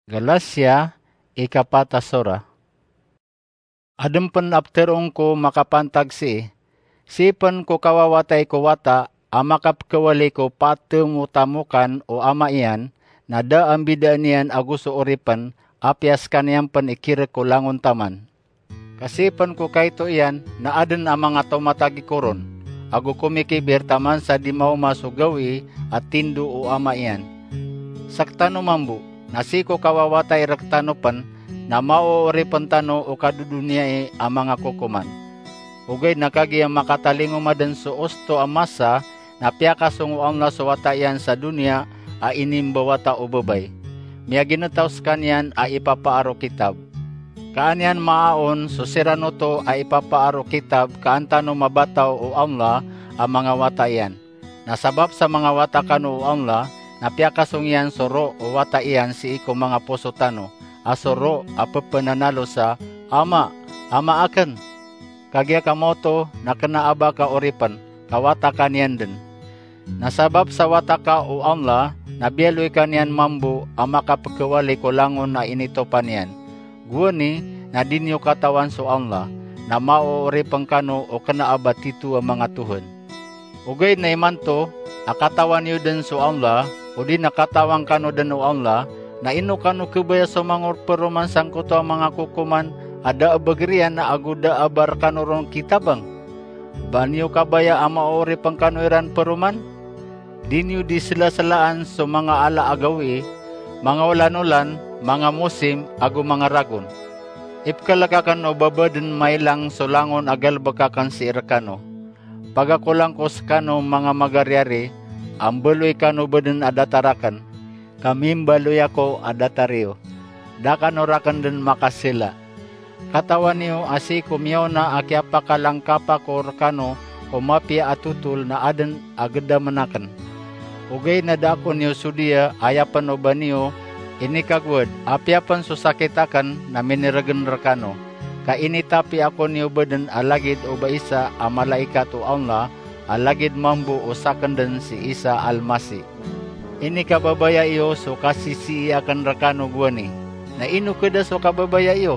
Galatia, ikapatasora. Adempen apterong ko makapantag sipen ko kawawatay ko wata, amakap kawali ko patemutamukan o ama iyan, na da ambidaan niyan aguso oripan, apias kaniyang pen ikira ko langon taman. Kasipan ko kayto iyan, na aden ang mga tumatagi koron, ago kumikibir taman sa di mau masugawi at tindu o ama iyan. Saktano mambu, nasiko kawawatay raktano pan, na mauoripan tano o kadudunia ang mga kukuman. Ugay nakagi ang makatalingo madan so osto amasa, na piyakasong ang nasawatayan sa dunia, a inimbawata o babay. Miya ginataws kanyan a ipapaaro kitab. Kaanyan maaon so sirano to a ipapaaro kitab kaantano mabataw o amla ang mga watayan. Nasabab sa mga watakano o amla, napiyakasong yan soro o wataian si iko mga posotano, asoro a pepenanalo sa ama akan. Kagya kamoto na kanaaba ka oripan, kawata kanyan din. Nasabab sa wataka o amla, nabialoy kanyan mambu ang makapagkawali ko langon na inito paniyan. Guwani na dinyo katawan so amla, na mauoripang kano o kanaaba titu ang mga tuhon. Ugay na imanto, akatawan yu din so amla, o di nakatawang kano din o amla, na ino kano kubaya so mga peruman sangkuto ang mga kukuman, ada abagrian na aguda abar kanurong kitabang. Banyo kabaya ama ori pang kanuiran peruman? Dinyo di sila-salaan so mga ala agawi, mga ulan-ulan, mga musim, ago mga ragon. Ipkalakakan o babaden may lang so langon agal bakakan si irakano. Pagakulang ko sa kano mga magaryari, ang baloy kano baden adatarakan, kamim baloy ako adatariyo. Dakanorakan din makasila. Katawan niyo asi kumyaw na akyapa kalangkapa ko rakano kumapia atutul na aden agada manakan. Ugay na dako niyo sudia ayapan o ba niyo inikagwad apiapan susakitakan na miniragan rakano. Kainitapi ako niyo baden alagid o ba isa a malaikat o Allah alagid mambu o sakandan si Isa almasi. Ini kababaya iyo so kasisi akan rakano guwani. Na ino kada so kababaya iyo.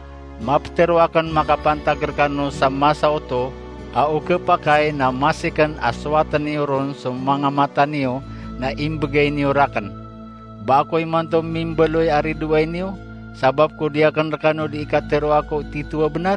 Maptero akan makapantag rakano sa masa oto, au kepakay na masikan aswatan niyo ron sa mga mata niyo na imbagay niyo rakan. Ba ako'y manto mimbaloy ariduay niyo, sabab ko diakan rakano di ikatero ako titua benar.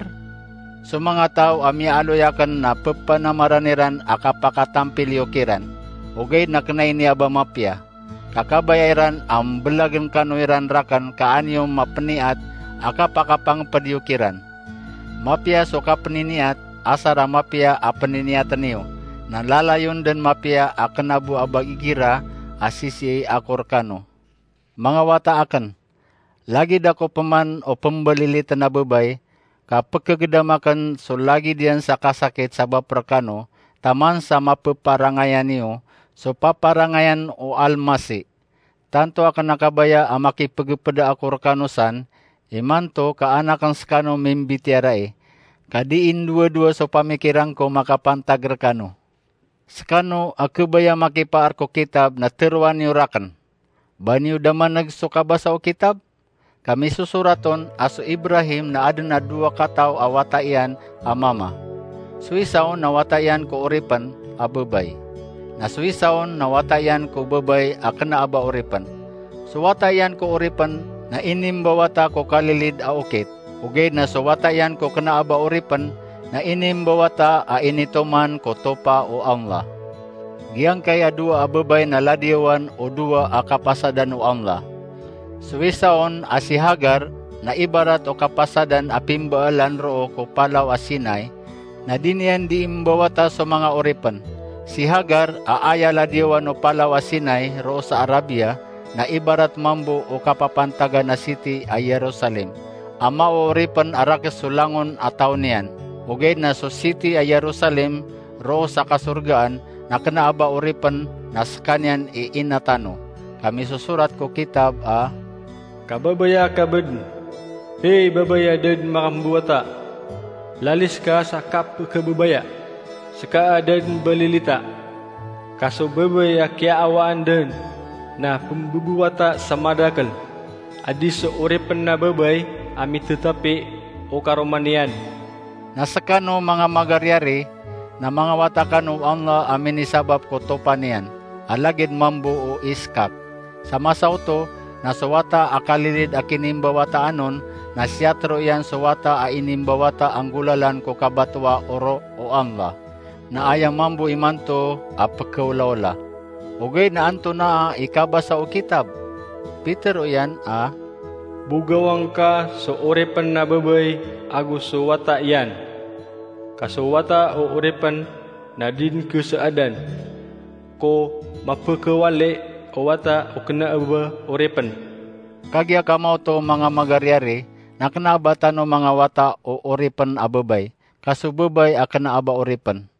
So mga tao amya aloy akan na pepanamaranniran akapakatampil yokiran. Ugay nakenay niya ba mapya. Kakabayairan ang belagan kanuiran rakan kaanyo mapeniat akapakapang padyukiran. Mapya so kapeniniat asara mapya apeniniatan niyo. Nalalayon dan mapya akenabu abagigira asisi akorkano. Mga wata akan. Lagi dako peman o pembalilitan na babay, kapagkagedamakan so lagi diyan sa kasakit sa baprakano, taman sa mapaparangayan niyo, so paparangayan o almasi. Tanto akan nakabaya ang makipagpada akorkanosan, imanto kaanakang skano mimbitiaray, kadiin dua-dua so pamikirang ko makapantag rakano. Skano akubaya makipaar ko kitab na teruan niyo rakan. Banyo daman nagsukabasa o kitab? Kami susuraton aso Ibrahim na aden na dua kataw awataian amama. Suisaon na watayan ko oripan ababay. Na suisaon na watayan ko babay akana aba oripan. Suwatayan ko oripan na inimbawata ko kalilid a ukit. Ugay na suwatayan ko kana aba oripan na inimbawata a initoman ko topa o amla. Giyang kaya dua ababay na ladiwan o dua akapasadan o amla. Suwisaon si Hagar na ibarat o kapasadan apimbaalan roo ko palaw asinay na diniyan di imbawata sa mga oripan. Si Hagar aaya ladiwan o palaw asinay roo sa Arabia na ibarat mambu o kapapantaga na city a Jerusalem. Ama o oripan arakes sulangon ataw niyan. Ugay na so city a Jerusalem roo sa kasurgaan na kanaaba oripan nas kanyan iinatano. Kami susurat ko kitab a kababaya kabed. Hey babaya ded makambuata. Lalis ka sa kap kababaya. Saka adan balilita. Kaso babaya kya awaan den na pembubuwata sa madakal. adi seuripen na babay ami tetapi o karomanian. Nasakano mga magaryari na mga watakano Allah amin isabab ko topanian, alagid mambu o iskak. Sa masauto, na suwata akalilid akinimbawata anon, na siyatro yan suwata a inimbawata ang gulalan ko kabatwa oro o Allah, na ayang mambu imanto a pagkaulawla. Ugay na anto na ikabasa o kitab. Peter o yan Bugawang ka so uripan na babay agus suwata yan. Kasuwata o uripan na din kesaadan. Ko mapakawali o wata o kena aba uripan. Kagya kamaw to mga magaryari, na kanabatan no mga wata o uripan ababay, kasubabay a kana aba uripan.